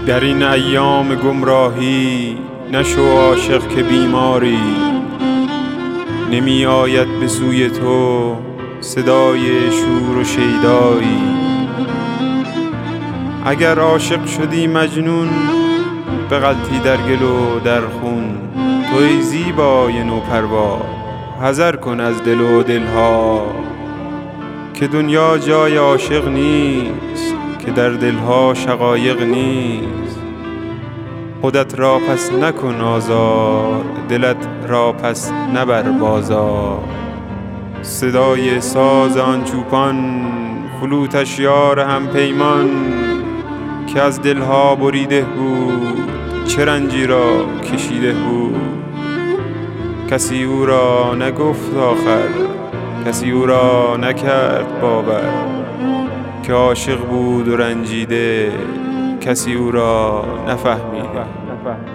در این ایام گمراهی نشو عاشق که بیماری، نمی آید به سوی تو صدای شور و شیدایی. اگر عاشق شدی مجنون بغلطی در گل و در خون، توی زیبای نوپروا حذر کن از دل و دلها، که دنیا جای عاشق نیست، که در دلها شقایق نیست. خودت را پس نکن آزار، دلت را پس نبر بازار. صدای ساز آن چوپان، فلوتش یار هم پیمان، که از دلها بریده بود، چه رنجی را کشیده بود. کسی او را نگفت آخر، کسی او را نکرد باور، که عاشق بود و رنجیده، کسی او را نفهمیده.